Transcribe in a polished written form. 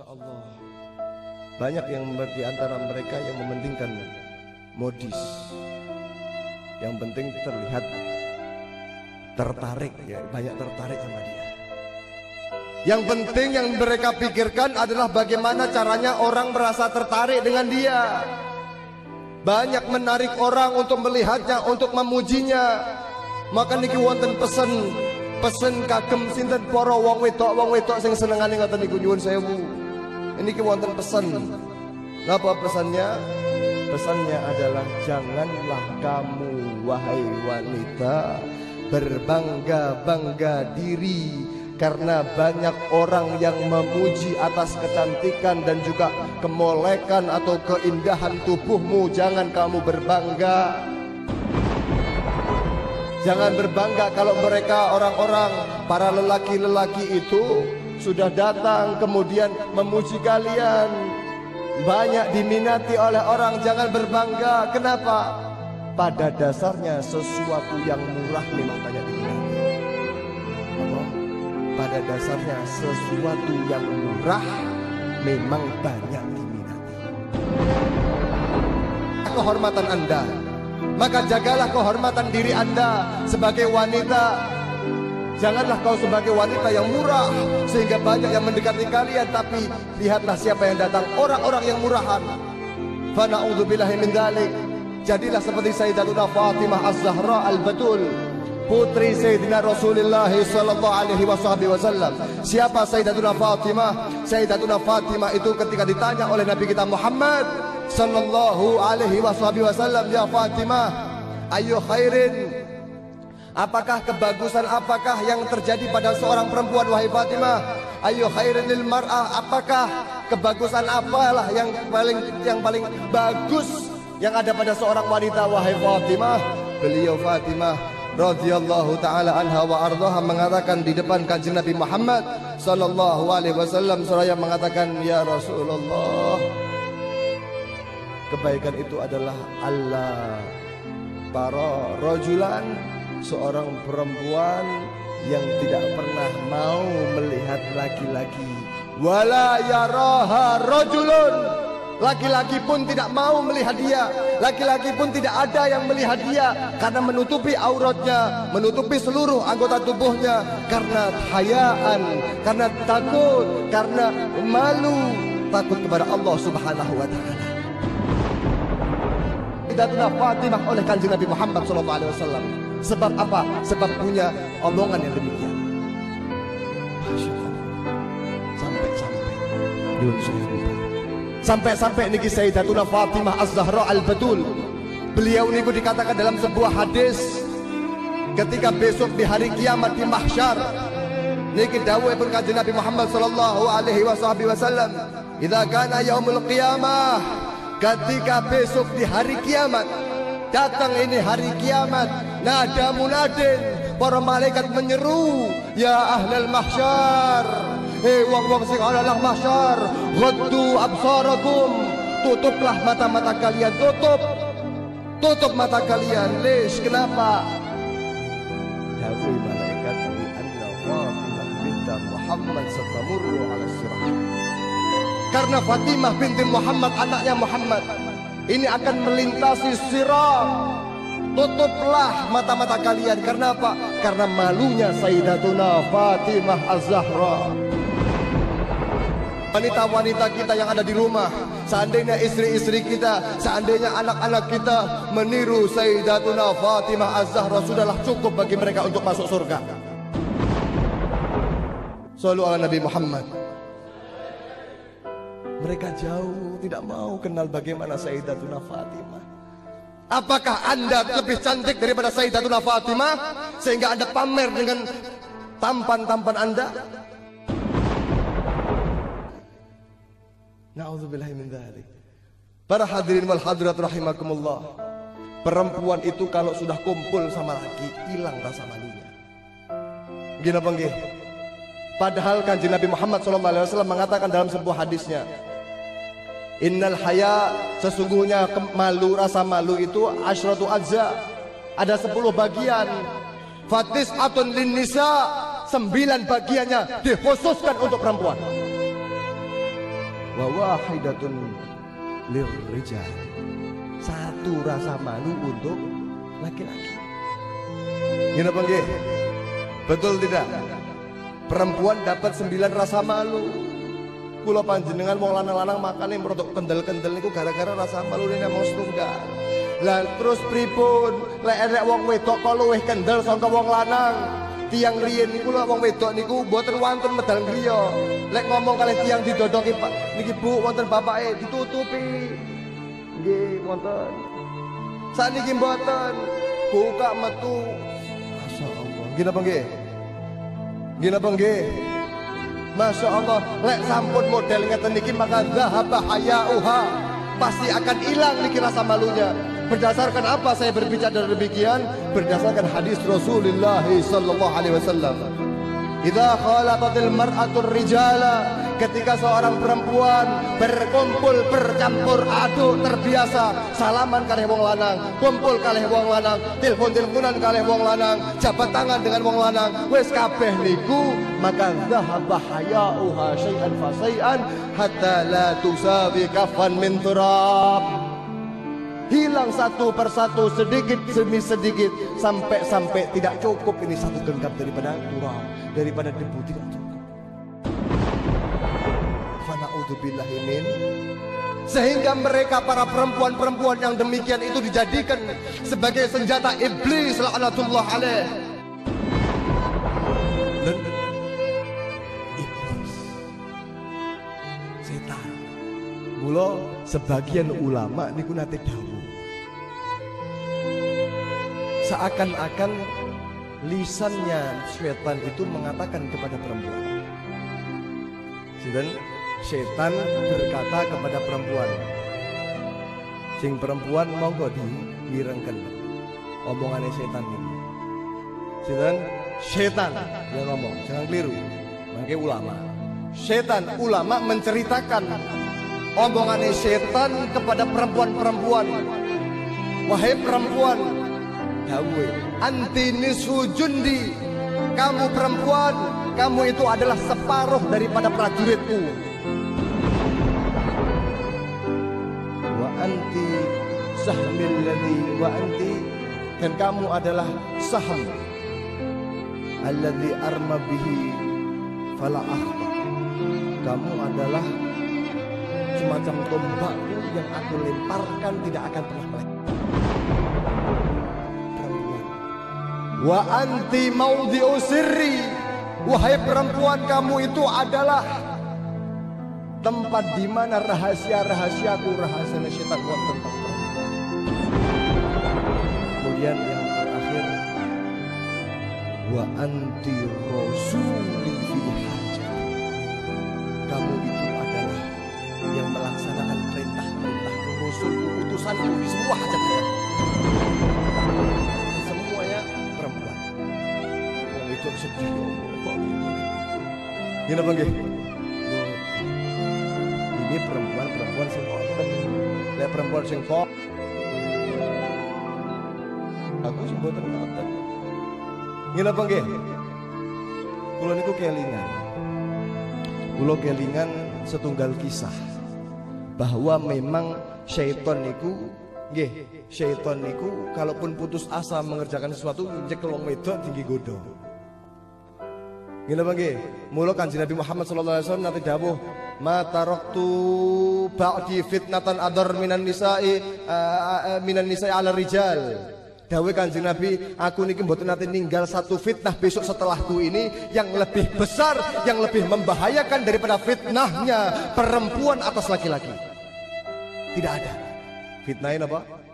Allah, banyak yang di antara mereka yang mementingkan modis. Yang penting terlihat tertarik, ya, banyak tertarik sama dia. Yang penting yang mereka pikirkan adalah bagaimana caranya orang merasa tertarik dengan dia. Banyak menarik orang untuk melihatnya, untuk memujinya. Maka niki wonten pesen kagem sinten para wong wedok sing senengane ngoten niku nyuwun sewu. Niki wonten pesen. Napa pesannya? Pesannya adalah janganlah kamu wahai wanita berbangga-bangga diri karena banyak orang yang memuji atas kecantikan dan juga kemolekan atau keindahan tubuhmu. Jangan kamu berbangga. Jangan berbangga kalau mereka orang-orang, para lelaki-lelaki itu sudah datang kemudian memuji kalian, banyak diminati oleh orang. Jangan berbangga. Kenapa? Pada dasarnya sesuatu yang murah memang banyak diminati. Apa? Pada dasarnya sesuatu yang murah memang banyak diminati. Kehormatan Anda, maka jagalah kehormatan diri Anda sebagai wanita. Janganlah kau sebagai wanita yang murah sehingga banyak yang mendekati kalian, tapi lihatlah siapa yang datang, orang-orang yang murahan. Fa na'udzubillahi min dzalik. Jadilah seperti Sayyidatuna Fatimah Az-Zahra Al-Batul, putri Sayyidina Rasulullah sallallahu alaihi wasallam. Siapa Sayyidatuna Fatimah? Sayyidatuna Fatimah itu ketika ditanya oleh Nabi kita Muhammad sallallahu alaihi wasallam, ya Fatimah, ayu khairin, apakah kebagusan apakah yang terjadi pada seorang perempuan wahai Fatimah? Ayu khairin lil mar'ah, apakah kebagusan apalah yang paling bagus yang ada pada seorang wanita wahai Fatimah? Beliau Fatimah radhiyallahu taala anha wa ardhaha mengatakan di depan kanjeng Nabi Muhammad sallallahu alaihi wasallam, seraya mengatakan, ya Rasulullah, kebaikan itu adalah Allah para rajulan, seorang perempuan yang tidak pernah mau melihat laki-laki, wala yaraha rajulun, laki-laki pun tidak mau melihat dia, laki-laki pun tidak ada yang melihat dia karena menutupi auratnya, menutupi seluruh anggota tubuhnya karena hayaan, karena takut, karena malu, takut kepada Allah Subhanahu wa taala. Sayyidatuna Fatimah oleh kanjeng Nabi Muhammad SAW. Sebab apa? Sebab punya omongan yang demikian. Masya Allah. Sampai niki Sayyidatuna Fatimah Az-Zahra Al-Batul, beliau niku dikatakan dalam sebuah hadis, ketika besok di hari kiamat di mahsyar, niki dawuhipun kanjeng Nabi Muhammad sallallahu alaihi wasallam, idza kana yaumul qiyamah, ketika besok di hari kiamat, datang ini hari kiamat, nada munadin, para malaikat menyeru, ya ahlal mahsyar, wong-wong sing ana mahsyar, ghaddu absarakum, tutuplah mata-mata kalian, tutup mata kalian. Lish, kenapa? Dawuh malaikat bi anna Fatimah bint Muhammad satamurru ala sirat. Karena Fatimah binti Muhammad, anaknya Muhammad, ini akan melintasi sirat. Tutuplah mata-mata kalian. Karena apa? Karena malunya Sayyidatuna Fatimah Az-Zahra. Wanita-wanita kita yang ada di rumah, seandainya istri-istri kita, seandainya anak-anak kita meniru Sayyidatuna Fatimah Az-Zahra, sudahlah cukup bagi mereka untuk masuk surga. Shallu ala Nabi Muhammad. Mereka jauh tidak mau kenal bagaimana Sayyidatuna Fatimah. Apakah Anda lebih cantik daripada Sayyidatuna Fatimah sehingga Anda pamer dengan tampan-tampan Anda? Na'udzubillahi min dzalik. Para hadirin wal hadirat rahimakumullah, perempuan itu kalau sudah kumpul sama laki, hilang rasa malunya. Gini apa nggih? Padahal kanjeng Nabi Muhammad SAW mengatakan dalam sebuah hadisnya, innal haya, sesungguhnya malu, rasa malu itu asyratu ajza, ada 10 bagian. Fatis atun lin nisa, 9 bagiannya dikhususkan untuk perempuan. wa wahidatun lirrijal. Satu rasa malu untuk laki-laki. Gini apa nggih? Betul tidak? Perempuan dapat 9 rasa malu. Kula panjenengan wong lanang-lanang makane merotok kendel-kendel niku gara-gara rasa malu ini emang setunggal. Lah terus pripun? Lek enek wong wedok kok luwih kendel saka wong lanang. Tiang riyen niku lho wong wedok niku mboten wonten medal griya. Lek ngomong kalih tiang didodoki Pak niki Bu wonten bapake ditutupi. Nggih wonten. Sakniki mboten. Buka metu. Masyaallah. Nggih napa nggih? Nggih napa nggih? Masya Allah, lek sampun model ngeten niki maka zahaba hayauha, pasti akan hilang niki rasa malunya. Berdasarkan apa saya berbicara demikian? Berdasarkan hadis Rasulullah sallallahu alaihi wasallam. Idza khalaqatil mar'atur rijala, ketika seorang perempuan berkumpul bercampur aduk terbiasa salaman kalih wong lanang, kumpul kalih wong lanang, telepon-teleponan kalih wong lanang, jabat tangan dengan wong lanang, wis kabeh niku maka dhahaba hayauha syai'an fa syai'an hatta la tusawi kafan min turab. Hilang satu persatu, sedikit demi sedikit, sampai tidak cukup ini satu genggam daripada turab, daripada debu tidak cukup. Fana'udzubillahi min. Sehingga mereka para perempuan-perempuan yang demikian itu dijadikan sebagai senjata iblis laknatullah alaih. Dan iblis, setan. Mula sebagian ulama niku nate dawuh, seakan-akan lisannya setan itu mengatakan kepada perempuan. Sinten? Setan berkata kepada perempuan, sing perempuan monggo direngken omongannya setan ini. Sinten? Setan yang ngomong, jangan keliru. Mangke ulama. Setan ulama menceritakan omongannya setan kepada perempuan-perempuan. Wahai perempuan, dawuhe, anti nisfu jundi, kamu perempuan, kamu itu adalah separuh daripada prajuritku. Wa anti sahmil ladzi wa anti, dan kamu adalah saham alladzi arma bihi fala akhta. Kamu adalah semacam tombakku yang aku lemparkan tidak akan pernah meleset. Wa anti maudhi'u sirri, wahai perempuan, kamu itu adalah tempat di mana rahasia-rahasiaku, rahasia setan wonten perempuan. Kemudian yang terakhir, wa anti rasuli fi hajat, kamu itu adalah yang melaksanakan perintah-perintah Rasul, utusanku di semua hajat-hajat. Semuanya perempuan. Wong itu sedih kok gitu. Gini apa nggih? Ini perempuan sing konten. Lek perempuan sing kok aku sing mboten ngoten. Gini apa nggih? Kula niku kelingan. Kula kelingan setunggal kisah bahwa memang syaitan niku nggih, syaitan niku kalaupun putus asa mengerjakan sesuatu nyekel wong wedok tinggi godho. Ngene apa nggih? Mula Kanjeng Nabi Muhammad sallallahu alaihi wasallam nate dawuh, "Ma taraktu ba'di fitnatan adar minan nisa'i 'ala rijal." Dawuh Kanjeng Nabi, aku niki mboten nate ninggal satu fitnah besok setelahku ini yang lebih besar, yang lebih membahayakan daripada fitnahnya perempuan atas laki-laki. Tidak ada. Fitnahin apa?